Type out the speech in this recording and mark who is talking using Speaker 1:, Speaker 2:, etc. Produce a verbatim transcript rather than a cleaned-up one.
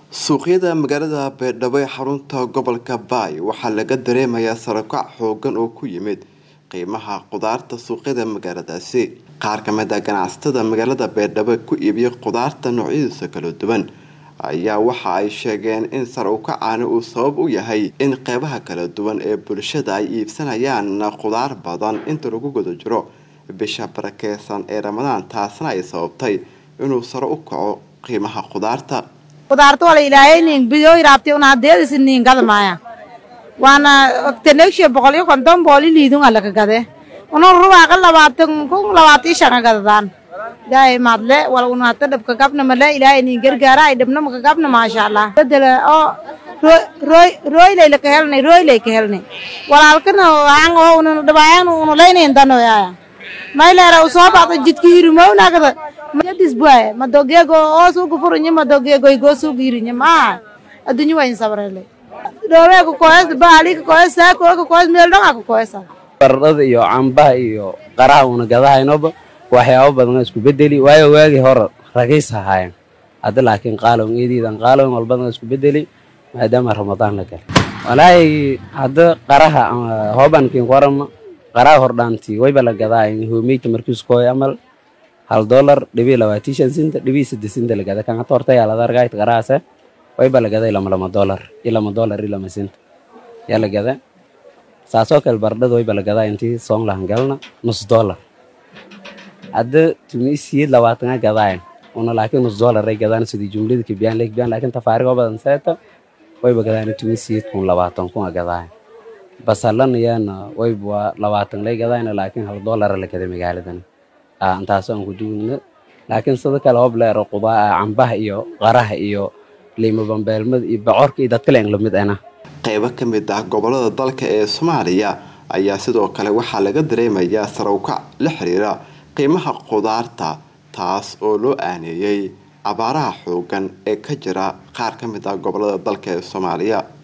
Speaker 1: suuqyada magaalada Beledweyne ee xarunta gobolka Bay waxaa laga dareemayaa sare u kac xooggan oo ku yimid qiimaha qudaarta suuqyada magaaladaasi. Qaar ka mid ah ganacsatada magaalada Beledweyne ku iibiya qudaarta noocyadiisa kala duwan ayaa waxa ay sheegeen in sare u kacaani uu sabab u yahay in qaybaha kala duwan ee bulshada ay iibsanayaan qudaar badan inta lagu guda jiro bisha barakeysan ee Ramadaan, taasna ay sababtay inuu sare u kaco qiimaha qudaarta.
Speaker 2: qudaarta wala ilaahay nin biyo iraabtay una hadeedis nin gadmaya waana tenekshe boqol iyo konton booli liidun ala ka gade una ruba qal labaatan kun labaatan shan gadaan daay madle wala una tadabka gabna mala ilaahay nin gargaara ay dhabna ma gabna ma sha Allah bedela oo roy roy leeyla ka helnay roy leey ka helnay walaalkana waxaan oo una dhabayaan una leeyneen dano yaa mayleera soo baaqay jidkii hirmowna gada madis buay madogego oo suuq furunya madogego igo suuq hirinya ma adunyo wayn sabrele doowe ko koos baali ko koos ko ko koos meel dhan ko koos
Speaker 3: baradhada iyo cambaha iyo qaraha una gadahaynoba waxyaabo badan isku bedeli waayo waagi hore raqiis ahaayeen hadda laakiin qaaloon eediidan qaaloon walbana isku bedeli maadaama Ramadaan la galay walaahi hadda qaraha hoobankiin qorama qaraha hordhaantii way bala gadaayeen hoomeyta markiis kooy amal hal dollar dhibi labaatan shan sent dhibi saddex sent la gadaa kan torta yaa la dargay qaraasa way bala gaday lama lama dollar ila lama dollar ila lama sent yaa la gadaa saasoo kale baradhada way bala gadaa intii soon la hangalna nus dollar hadda tumisi labaatan gadaayeen una laakiin nus dollar ay gadaan sidii jumlada kibiyaan leeg biyaan laakiin tafaariiq badan sayta way ba gadaan tumisi kun labaatan kun gadaayeen basalan yaana way baa labaatan lay gadaayeen laakiin hal dollar la gaday magaaladan antaas aan ku duulno laakiin sidoo kale oo bleero qudaa cambaha iyo qaraha iyo liimo bambeelmad iyo bocorka iyo dadka leen lamid ah
Speaker 1: qaybo ka mid ah gobolada dalka ee Soomaaliya ayaa sidoo kale waxaa laga dareemayaa sare u kac la xiriira qiimaha qudaarta, taas oo loo aaneeyay abaaraha xooggan ee ka jira qaar ka mid ah gobolada dalka ee Soomaaliya.